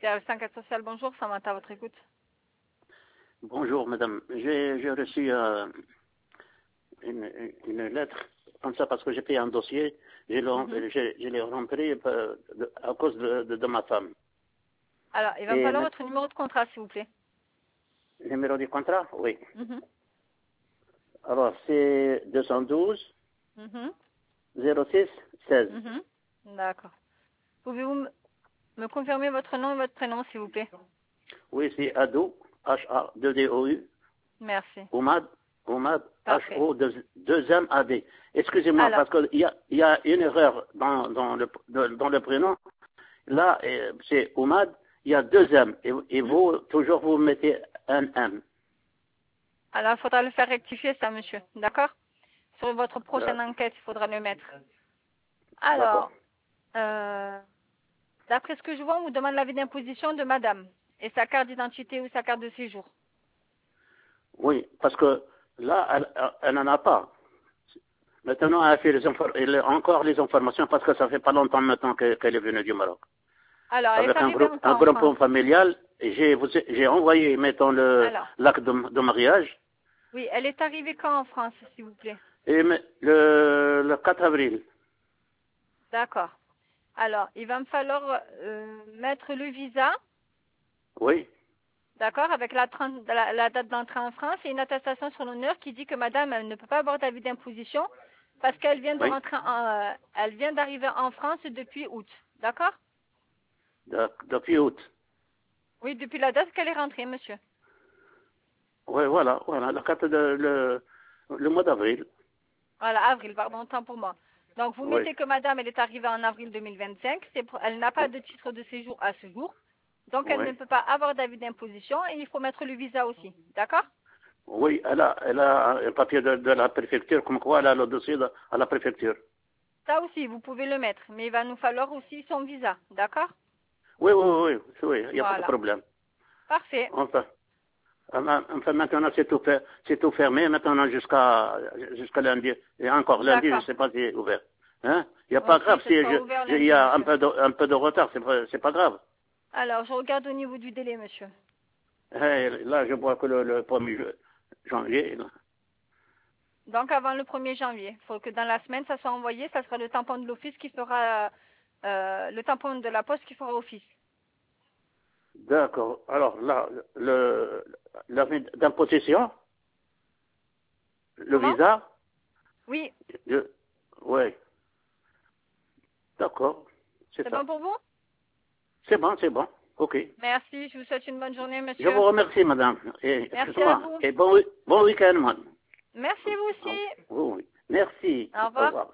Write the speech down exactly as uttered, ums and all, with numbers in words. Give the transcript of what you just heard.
Service enquête sociale, bonjour, Samantha, à votre écoute. Bonjour, madame. J'ai j'ai reçu euh, une, une lettre comme ça parce que j'ai fait un dossier. Je l'ai Mhm. je- je l'ai rempli euh, de- à cause de, de, de ma femme. Alors, il va me Et falloir le votre numéro de contrat, s'il vous plaît. numéro du contrat, oui. Mhm. Alors, c'est deux cent douze Mhm. zéro six seize. Mhm. D'accord. Pouvez-vous me me confirmer votre nom et votre prénom, s'il vous plaît? Oui, c'est Adou, H A deux D O U, Merci. Oumad, Oumad, H Parfait. O deux M A D. Excusez-moi, Alors, parce qu'il y a, il y a une erreur dans, dans, le, dans dans le prénom. Là, euh, c'est Oumad, il y a deux M. Et, et hmm? vous, toujours, vous mettez un M. Alors, il faudra le faire rectifier, ça, monsieur. D'accord? Sur votre Euh, prochaine enquête, il faudra le mettre. D'accord. Alors, euh, d'après ce que je vois, on vous demande l'avis d'imposition de madame et sa carte d'identité ou sa carte de séjour. Oui, parce que là, elle, elle n'en a pas. Maintenant, elle a fait les infor- elle a encore les informations parce que ça fait pas longtemps maintenant que- qu'elle est venue du Maroc. Alors, elle est Avec un arrivée groupe, en un temps en France. groupement familial, et j'ai vous ai- j'ai envoyé, mettons, le Alors, l'acte de, de mariage, oui, elle est arrivée quand en France, s'il vous plaît? et me- le, le quatre avril. D'accord. Alors, il va me falloir euh, mettre le visa, Oui, d'accord, avec la, tran- la- la date d'entrée en France et une attestation sur l'honneur qui dit que madame, elle ne peut pas avoir d'avis d'imposition parce qu'elle vient de oui, rentrer en, euh, elle vient d'arriver en France depuis août. D'accord? de- depuis août. Oui, depuis la date qu'elle est rentrée, monsieur. Oui, voilà, voilà, la carte de le, le mois d'avril. Voilà, avril, pardon, autant pour moi. Donc, vous Oui. mettez que madame, elle est arrivée en avril deux mille vingt-cinq. C'est pour- elle n'a pas de titre de séjour à ce jour. Donc, elle Oui. ne peut pas avoir d'avis d'imposition et il faut mettre le visa aussi. D'accord? Oui, elle a, elle a un papier de, de la préfecture, comme quoi elle a le dossier de, à la préfecture. Ça aussi, vous pouvez le mettre. Mais il va nous falloir aussi son visa. D'accord? Oui, oui, oui, oui, oui, il n'y a pas de Voilà. problème. Parfait. Enfin, enfin maintenant c'est tout, fait- c'est tout fermé, maintenant jusqu'à jusqu'à lundi. Et encore lundi, je ne D'accord. sais pas si c'est ouvert. Hein? Il n'y a pas Ok, grave ce si sera je- ouvert je- il y lundi, a un monsieur. peu de, un peu de retard, c'est pas, c'est pas grave. Alors, je regarde au niveau du délai, monsieur. Eh, là, je vois que le, le premier ju- janvier, là. Donc, avant le premier janvier. Il faut que dans la semaine, ça soit envoyé. Ça sera le tampon de l'office qui fera... euh, le tampon de la poste qui fera office. D'accord. Alors là, le, l'avis d'imposition, le Comment? visa, Oui. je, ouais, d'accord, c'est C'est ça. bon pour vous? C'est bon, c'est bon. OK. Merci. Je vous souhaite une bonne journée, Je monsieur. vous remercie, madame. Et, Merci à excuse-moi. vous. Et bon, wi- bon week-end, madame. Merci vous Ah, aussi. oui, oui. Merci. Au Au revoir. revoir.